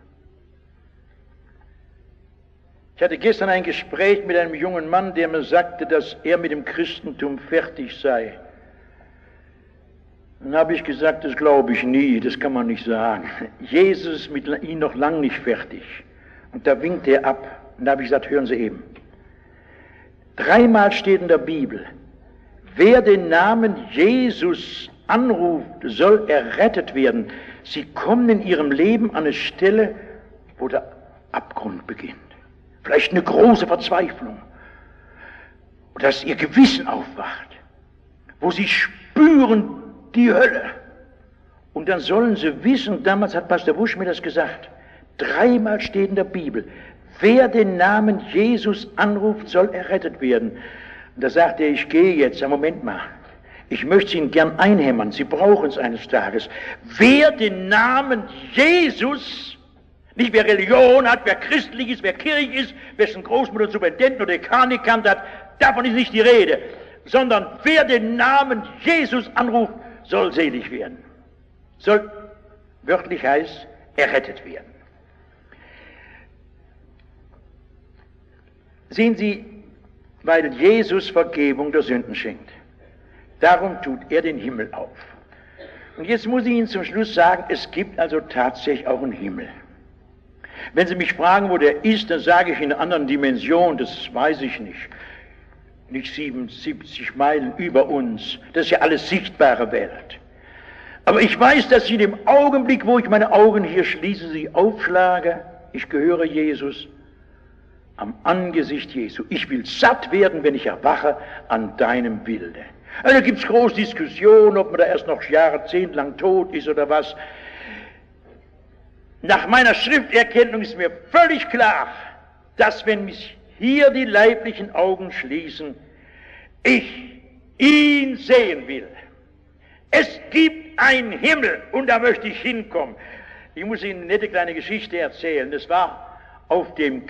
[SPEAKER 1] Ich hatte gestern ein Gespräch mit einem jungen Mann, der mir sagte, dass er mit dem Christentum fertig sei. Dann habe ich gesagt, das glaube ich nie, das kann man nicht sagen. Jesus ist mit ihm noch lange nicht fertig. Und da winkt er ab. Und da habe ich gesagt, hören Sie eben. 3-mal steht in der Bibel, wer den Namen Jesus anruft, soll errettet werden. Sie kommen in ihrem Leben an eine Stelle, wo der Abgrund beginnt. Vielleicht eine große Verzweiflung. Dass ihr Gewissen aufwacht. Wo sie spüren die Hölle. Und dann sollen sie wissen, damals hat Pastor Busch mir das gesagt, 3-mal steht in der Bibel, wer den Namen Jesus anruft, soll errettet werden. Und da sagt er, ich gehe jetzt, Moment mal, ich möchte Ihnen gern einhämmern, Sie brauchen es eines Tages. Wer den Namen Jesus, nicht wer Religion hat, wer christlich ist, wer Kirche ist, wessen Großmutter Superintendent oder Dekan gekannt hat, davon ist nicht die Rede, sondern wer den Namen Jesus anruft, soll selig werden. Soll, wörtlich heißt, errettet werden. Sehen Sie, weil Jesus Vergebung der Sünden schenkt. Darum tut er den Himmel auf. Und jetzt muss ich Ihnen zum Schluss sagen, es gibt also tatsächlich auch einen Himmel. Wenn Sie mich fragen, wo der ist, dann sage ich in einer anderen Dimension, das weiß ich nicht. Nicht 77 Meilen über uns, das ist ja alles sichtbare Welt. Aber ich weiß, dass in dem Augenblick, wo ich meine Augen hier schließe, sie aufschlage, ich gehöre Jesus, am Angesicht Jesu. Ich will satt werden, wenn ich erwache an deinem Bilde. Also da gibt es große Diskussionen, ob man da erst noch jahrzehntelang tot ist oder was. Nach meiner Schrifterkenntnis ist mir völlig klar, dass wenn mich hier die leiblichen Augen schließen, ich ihn sehen will. Es gibt einen Himmel und da möchte ich hinkommen. Ich muss Ihnen eine nette kleine Geschichte erzählen. Das war auf dem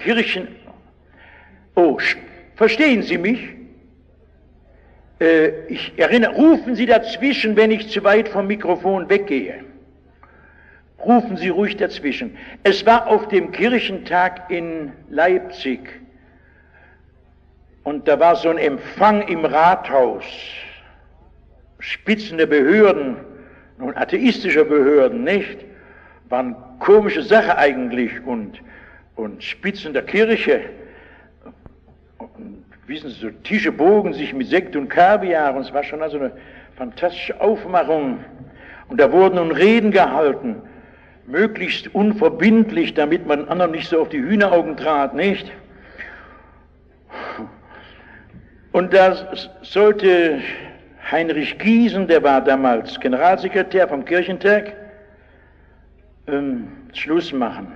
[SPEAKER 1] verstehen Sie mich? Ich erinnere, rufen Sie dazwischen, wenn ich zu weit vom Mikrofon weggehe. Rufen Sie ruhig dazwischen. Es war auf dem Kirchentag in Leipzig und da war so ein Empfang im Rathaus. Spitzen der Behörden, nun atheistischer Behörden, nicht? War eine komische Sache eigentlich und Spitzen der Kirche. Und, wissen Sie, so Tische bogen sich mit Sekt und Kaviar und es war schon also eine fantastische Aufmachung. Und da wurden nun Reden gehalten, möglichst unverbindlich, damit man anderen nicht so auf die Hühneraugen trat, nicht? Und da sollte Heinrich Giesen, der war damals Generalsekretär vom Kirchentag, Schluss machen.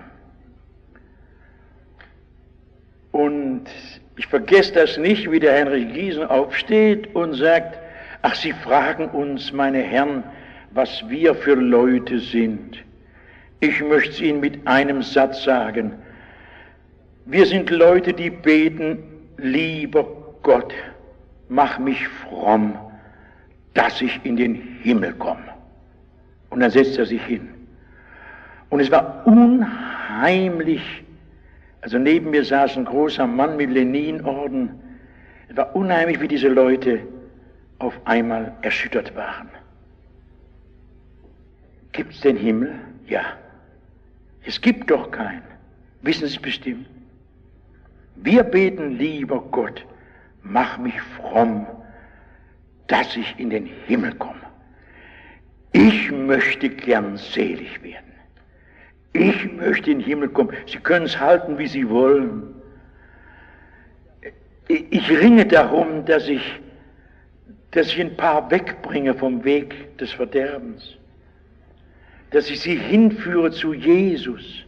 [SPEAKER 1] Und ich vergesse das nicht, wie der Heinrich Giesen aufsteht und sagt, ach, Sie fragen uns, meine Herren, was wir für Leute sind. Ich möchte es Ihnen mit einem Satz sagen. Wir sind Leute, die beten, lieber Gott, mach mich fromm, dass ich in den Himmel komme. Und dann setzt er sich hin. Und es war unheimlich Also neben mir saß ein großer Mann mit Leninorden. Es war unheimlich, wie diese Leute auf einmal erschüttert waren. Gibt es den Himmel? Ja. Es gibt doch keinen. Wissen Sie es bestimmt? Wir beten, lieber Gott, mach mich fromm, dass ich in den Himmel komme. Ich möchte gern selig werden. Ich möchte in den Himmel kommen. Sie können es halten, wie Sie wollen. Ich ringe darum, dass ich ein paar wegbringe vom Weg des Verderbens. Dass ich sie hinführe zu Jesus.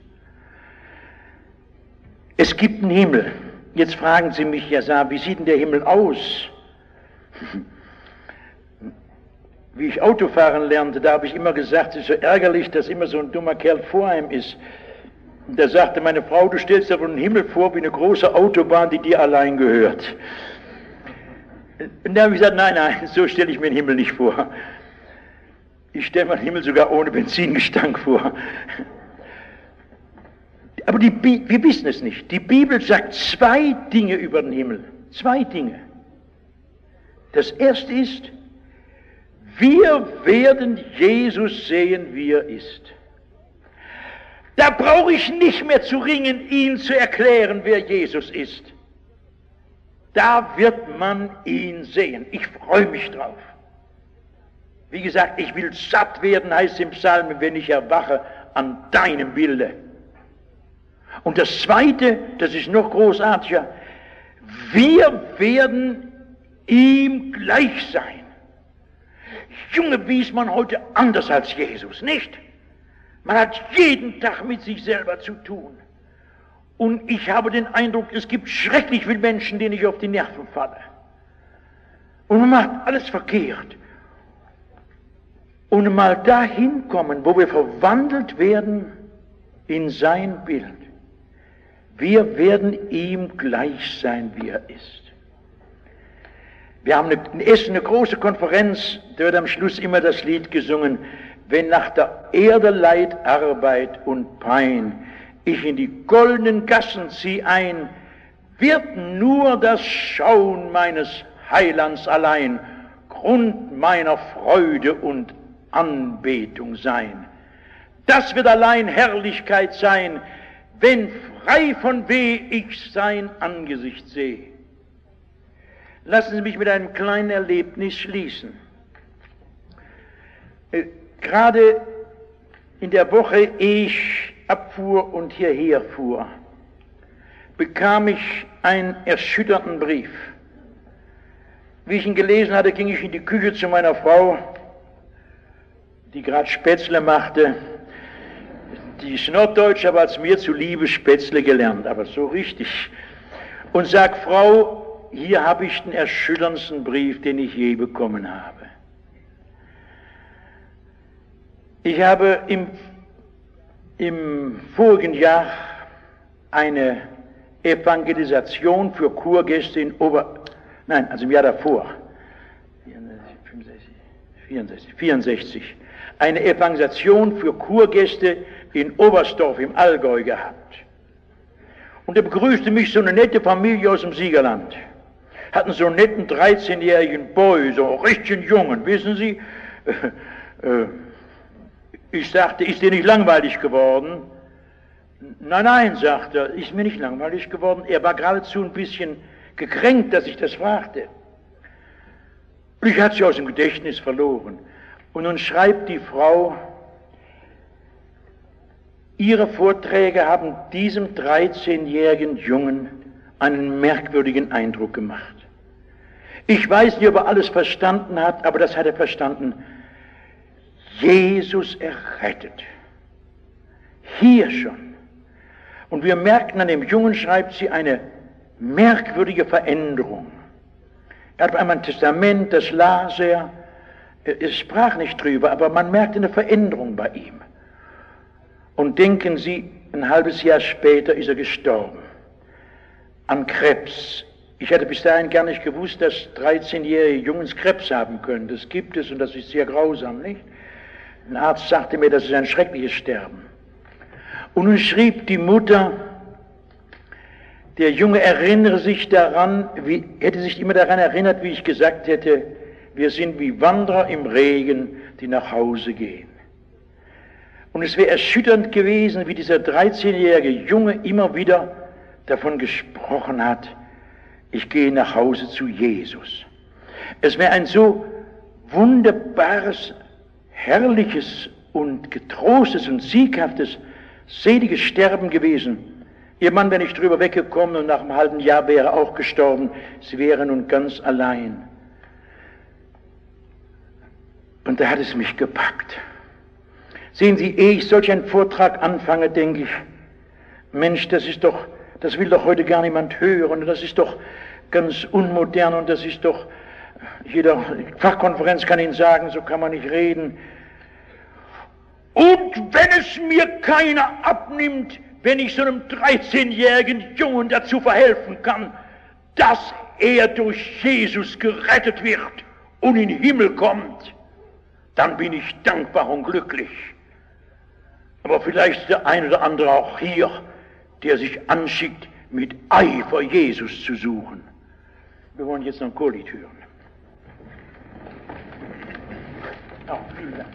[SPEAKER 1] Es gibt einen Himmel. Jetzt fragen Sie mich, ja, wie sieht denn der Himmel aus? Wie ich Autofahren lernte, da habe ich immer gesagt, es ist so ärgerlich, dass immer so ein dummer Kerl vor einem ist. Und da sagte meine Frau, du stellst dir wohl den Himmel vor wie eine große Autobahn, die dir allein gehört. Und da habe ich gesagt, nein, so stelle ich mir den Himmel nicht vor. Ich stelle mir den Himmel sogar ohne Benzingestank vor. Aber wir wissen es nicht. Die Bibel sagt 2 Dinge über den Himmel. 2 Dinge. Das erste ist, wir werden Jesus sehen, wie er ist. Da brauche ich nicht mehr zu ringen, ihn zu erklären, wer Jesus ist. Da wird man ihn sehen. Ich freue mich drauf. Wie gesagt, ich will satt werden, heißt im Psalm, wenn ich erwache an deinem Bilde. Und das Zweite, das ist noch großartiger, wir werden ihm gleich sein. Junge, wie ist man heute anders als Jesus, nicht? Man hat jeden Tag mit sich selber zu tun. Und ich habe den Eindruck, es gibt schrecklich viele Menschen, denen ich auf die Nerven falle. Und man macht alles verkehrt. Und mal dahin kommen, wo wir verwandelt werden in sein Bild. Wir werden ihm gleich sein, wie er ist. Wir haben in Essen eine große Konferenz, da wird am Schluss immer das Lied gesungen, wenn nach der Erde Leid, Arbeit und Pein ich in die goldenen Gassen zieh ein, wird nur das Schauen meines Heilands allein Grund meiner Freude und Anbetung sein. Das wird allein Herrlichkeit sein, wenn frei von Weh ich sein Angesicht sehe. Lassen Sie mich mit einem kleinen Erlebnis schließen. Gerade in der Woche, ehe ich abfuhr und hierher fuhr, bekam ich einen erschütternden Brief. Wie ich ihn gelesen hatte, ging ich in die Küche zu meiner Frau, die gerade Spätzle machte. Die ist Norddeutsche, aber als mir zuliebe Spätzle gelernt, aber so richtig. Und sag, Frau, hier habe ich den erschütterndsten Brief, den ich je bekommen habe. Ich habe im vorigen Jahr eine Evangelisation für Kurgäste im Jahr davor, 64, eine Evangelisation für Kurgäste in Oberstdorf im Allgäu gehabt. Und da begrüßte mich so eine nette Familie aus dem Siegerland. Hatten so einen netten 13-jährigen Boy, so einen richtigen Jungen, wissen Sie. Ich sagte, ist dir nicht langweilig geworden? Nein, sagte er, ist mir nicht langweilig geworden. Er war geradezu ein bisschen gekränkt, dass ich das fragte. Ich hatte sie aus dem Gedächtnis verloren. Und nun schreibt die Frau, ihre Vorträge haben diesem 13-jährigen Jungen einen merkwürdigen Eindruck gemacht. Ich weiß nicht, ob er alles verstanden hat, aber das hat er verstanden. Jesus errettet. Hier schon. Und wir merkten an dem Jungen, schreibt sie, eine merkwürdige Veränderung. Er hat einmal ein Testament, das las er. Es sprach nicht drüber, aber man merkte eine Veränderung bei ihm. Und denken Sie, ein halbes Jahr später ist er gestorben. An Krebs. Ich hatte bis dahin gar nicht gewusst, dass 13-jährige Jungs Krebs haben können. Das gibt es und das ist sehr grausam, nicht? Ein Arzt sagte mir, das ist ein schreckliches Sterben. Und nun schrieb die Mutter, Der Junge erinnere sich daran, hätte sich immer daran erinnert, wie ich gesagt hätte, wir sind wie Wanderer im Regen, die nach Hause gehen. Und es wäre erschütternd gewesen, wie dieser 13-jährige Junge immer wieder davon gesprochen hat, ich gehe nach Hause zu Jesus. Es wäre ein so wunderbares, herrliches und getrostes und sieghaftes, seliges Sterben gewesen. Ihr Mann wäre nicht drüber weggekommen und nach einem halben Jahr wäre auch gestorben. Sie wäre nun ganz allein. Und da hat es mich gepackt. Sehen Sie, ehe ich solch einen Vortrag anfange, denke ich, Mensch, das will doch heute gar niemand hören, das ist doch ganz unmodern und das ist doch, jeder Fachkonferenz kann Ihnen sagen, so kann man nicht reden. Und wenn es mir keiner abnimmt, wenn ich so einem 13-jährigen Jungen dazu verhelfen kann, dass er durch Jesus gerettet wird und in den Himmel kommt, dann bin ich dankbar und glücklich. Aber vielleicht der ein oder andere auch hier, der sich anschickt, mit Eifer Jesus zu suchen. Wir wollen jetzt noch ein Chorlied hören. Oh, vielen Dank.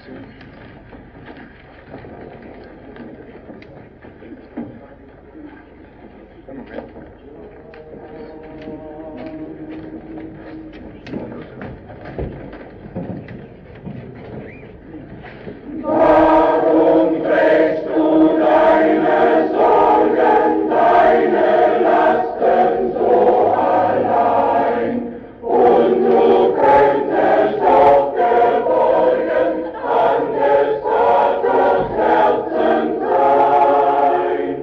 [SPEAKER 3] Warum trägst du deine Sorgen, deine Lasten so allein? Und du könntest doch geborgen an des Vaters Herzen sein.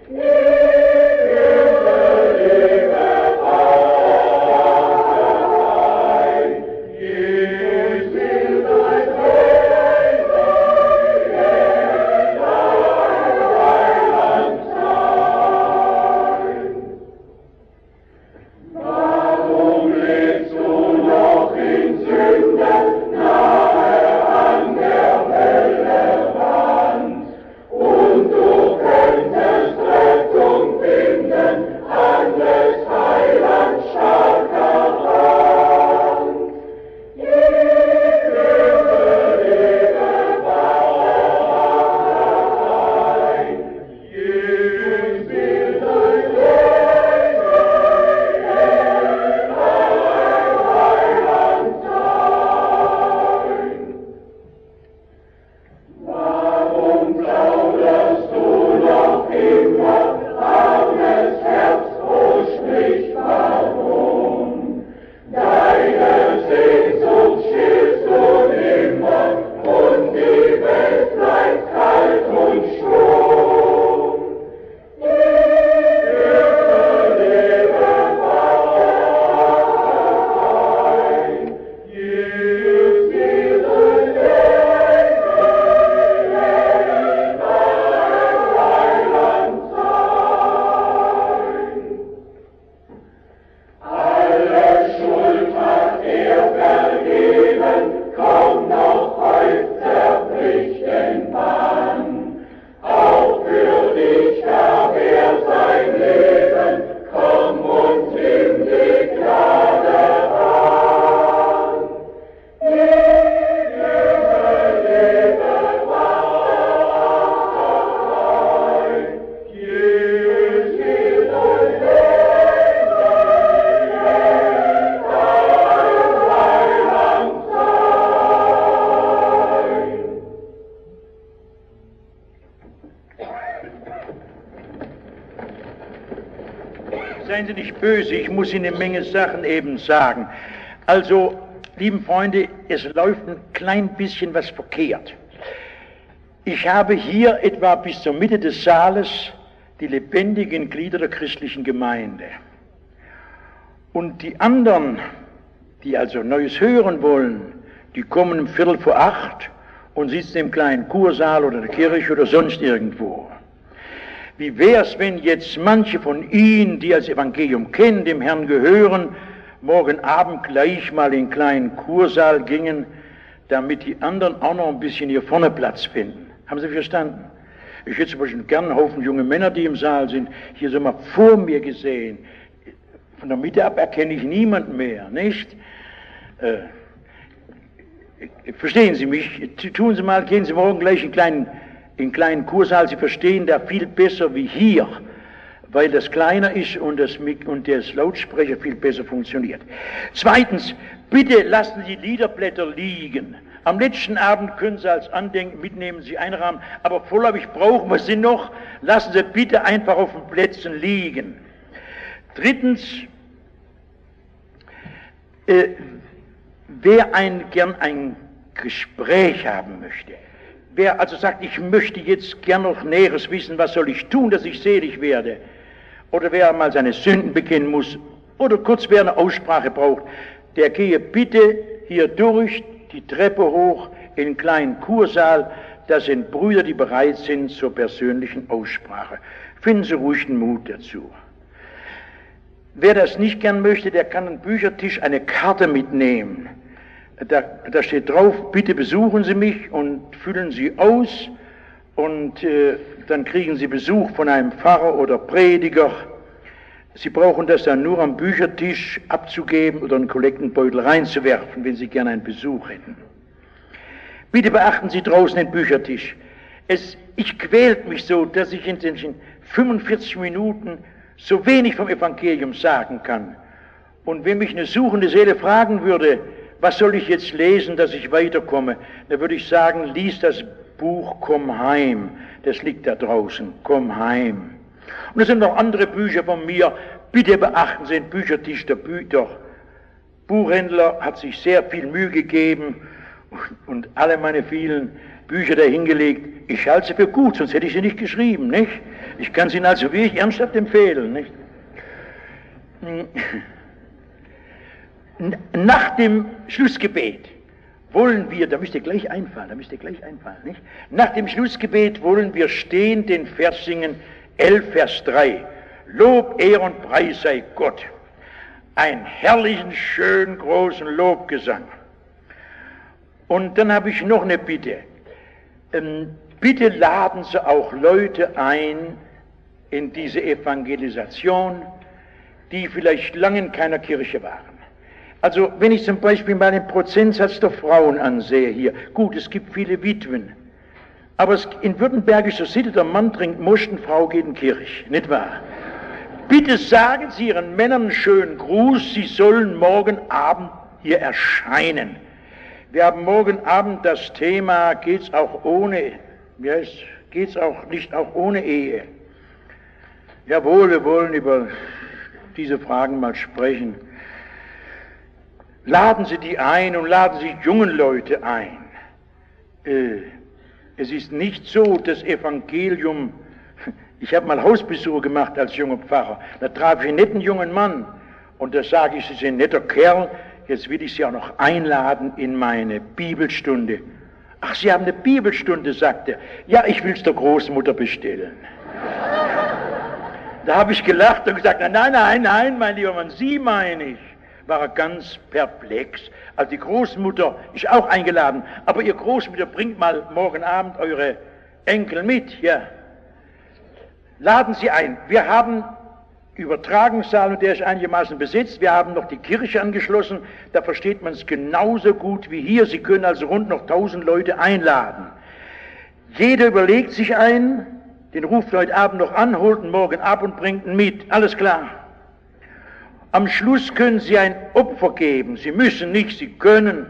[SPEAKER 1] Seien Sie nicht böse, ich muss Ihnen eine Menge Sachen eben sagen. Also, lieben Freunde, es läuft ein klein bisschen was verkehrt. Ich habe hier etwa bis zur Mitte des Saales die lebendigen Glieder der christlichen Gemeinde. Und die anderen, die also Neues hören wollen, die kommen um 7:45 und sitzen im kleinen Kursaal oder der Kirche oder sonst irgendwo. Wie wär's, wenn jetzt manche von Ihnen, die das Evangelium kennen, dem Herrn gehören, morgen Abend gleich mal in den kleinen Kursaal gingen, damit die anderen auch noch ein bisschen hier vorne Platz finden? Haben Sie verstanden? Ich hätte zum Beispiel gern einen Haufen junge Männer, die im Saal sind, hier so mal vor mir gesehen. Von der Mitte ab erkenne ich niemanden mehr, nicht? Verstehen Sie mich? Tun Sie mal, gehen Sie morgen gleich in einen kleinen Kursaal. Sie verstehen da viel besser wie hier, weil das kleiner ist und das Lautsprecher viel besser funktioniert. Zweitens, bitte lassen Sie Liederblätter liegen. Am letzten Abend können Sie als Andenken mitnehmen, Sie einrahmen, aber vorläufig brauchen wir sie noch. Lassen Sie bitte einfach auf den Plätzen liegen. Drittens, wer gern ein Gespräch haben möchte, wer also sagt, ich möchte jetzt gern noch Näheres wissen, was soll ich tun, dass ich selig werde, oder wer mal seine Sünden bekennen muss, oder kurz wer eine Aussprache braucht, der gehe bitte hier durch die Treppe hoch in den kleinen Kursaal. Das sind Brüder, die bereit sind zur persönlichen Aussprache. Finden Sie ruhig den Mut dazu. Wer das nicht gern möchte, der kann am Büchertisch eine Karte mitnehmen. Da steht drauf, bitte besuchen Sie mich, und füllen Sie aus, und dann kriegen Sie Besuch von einem Pfarrer oder Prediger. Sie brauchen das dann nur am Büchertisch abzugeben oder einen Kollektenbeutel reinzuwerfen, wenn Sie gerne einen Besuch hätten. Bitte beachten Sie draußen den Büchertisch. Ich quält mich so, dass ich in den 45 Minuten so wenig vom Evangelium sagen kann. Und wenn mich eine suchende Seele fragen würde, was soll ich jetzt lesen, dass ich weiterkomme, dann würde ich sagen, lies das Buch Komm heim. Das liegt da draußen. Komm heim. Und es sind noch andere Bücher von mir. Bitte beachten Sie den Büchertisch der Buchhändler hat sich sehr viel Mühe gegeben und alle meine vielen Bücher dahingelegt. Ich halte sie für gut, sonst hätte ich sie nicht geschrieben, nicht? Ich kann sie Ihnen also wirklich ernsthaft empfehlen, nicht? Nach dem Schlussgebet wollen wir, da müsst ihr gleich einfallen, nicht? Nach dem Schlussgebet wollen wir stehen den Vers singen, 11, Vers 3. Lob, Ehre und Preis sei Gott. Einen herrlichen, schönen, großen Lobgesang. Und dann habe ich noch eine Bitte. Bitte laden Sie auch Leute ein in diese Evangelisation, die vielleicht lange in keiner Kirche waren. Also wenn ich zum Beispiel mal den Prozentsatz der Frauen ansehe hier, gut, es gibt viele Witwen, aber in württembergischer Sitte, der Mann trinkt Most, Frau geht in Kirche, nicht wahr? Bitte sagen Sie Ihren Männern einen schönen Gruß, sie sollen morgen Abend hier erscheinen. Wir haben morgen Abend das Thema, geht's auch nicht auch ohne Ehe? Jawohl, wir wollen über diese Fragen mal sprechen. Laden Sie die ein und laden Sie jungen Leute ein. Es ist nicht so, das Evangelium, ich habe mal Hausbesuche gemacht als junger Pfarrer, da traf ich einen netten jungen Mann und da sage ich, Sie sind ein netter Kerl, jetzt will ich Sie auch noch einladen in meine Bibelstunde. Ach, Sie haben eine Bibelstunde, sagt er. Ja, ich will es der Großmutter bestellen. Da habe ich gelacht und gesagt, nein, mein lieber Mann, Sie meine ich. War er ganz perplex. Also die Großmutter ist auch eingeladen, aber Ihr Großmutter bringt mal morgen Abend eure Enkel mit, ja. Laden Sie ein. Wir haben Übertragungssaal und der ist einigermaßen besetzt. Wir haben noch die Kirche angeschlossen, da versteht man es genauso gut wie hier. Sie können also rund noch 1000 Leute einladen. Jeder überlegt sich einen, den ruft heute Abend noch an, holt ihn morgen ab und bringt ihn mit. Alles klar. Am Schluss können Sie ein Opfer geben. Sie müssen nicht, Sie können.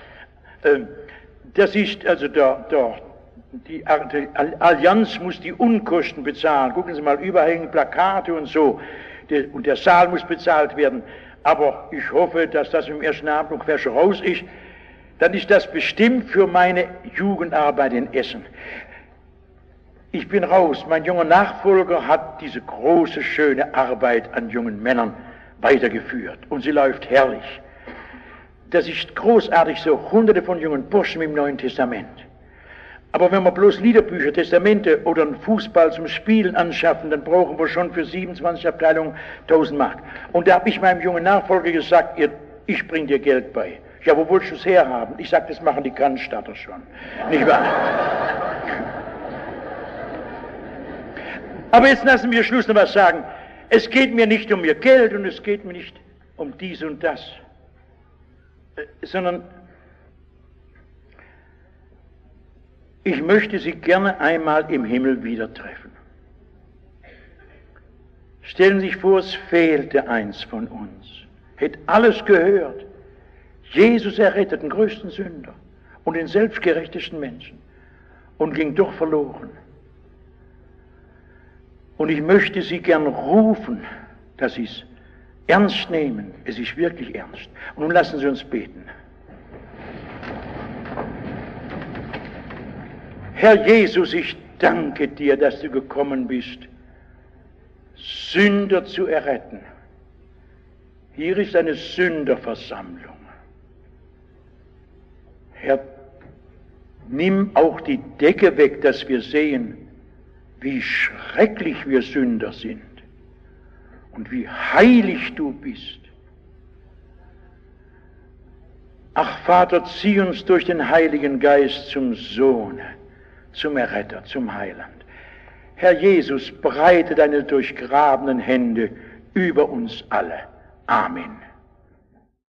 [SPEAKER 1] Das ist also die Allianz muss die Unkosten bezahlen. Gucken Sie mal, überhängen Plakate und so. Und der Saal muss bezahlt werden. Aber ich hoffe, dass das im ersten Abend noch schon raus ist. Dann ist das bestimmt für meine Jugendarbeit in Essen. Ich bin raus. Mein junger Nachfolger hat diese große, schöne Arbeit an jungen Männern weitergeführt. Und sie läuft herrlich. Das ist großartig, so Hunderte von jungen Burschen im Neuen Testament. Aber wenn wir bloß Liederbücher, Testamente oder einen Fußball zum Spielen anschaffen, dann brauchen wir schon für 27 Abteilungen 1000 Mark. Und da habe ich meinem jungen Nachfolger gesagt, ich bring dir Geld bei. Ja, wo willst du es herhaben? Ich sage, das machen die Cannstatter schon. Nicht wahr? Aber jetzt lassen wir Schluss noch was sagen. Es geht mir nicht um ihr Geld und es geht mir nicht um dies und das, sondern ich möchte Sie gerne einmal im Himmel wieder treffen. Stellen Sie sich vor, es fehlte eins von uns, hätte alles gehört. Jesus errettet den größten Sünder und den selbstgerechtesten Menschen und ging doch verloren. Und ich möchte Sie gern rufen, dass Sie es ernst nehmen. Es ist wirklich ernst. Und nun lassen Sie uns beten. Herr Jesus, ich danke dir, dass du gekommen bist, Sünder zu erretten. Hier ist eine Sünderversammlung. Herr, nimm auch die Decke weg, dass wir sehen, wie schrecklich wir Sünder sind und wie heilig du bist. Ach Vater, zieh uns durch den Heiligen Geist zum Sohne, zum Erretter, zum Heiland. Herr Jesus, breite deine durchgrabenen Hände über uns alle. Amen.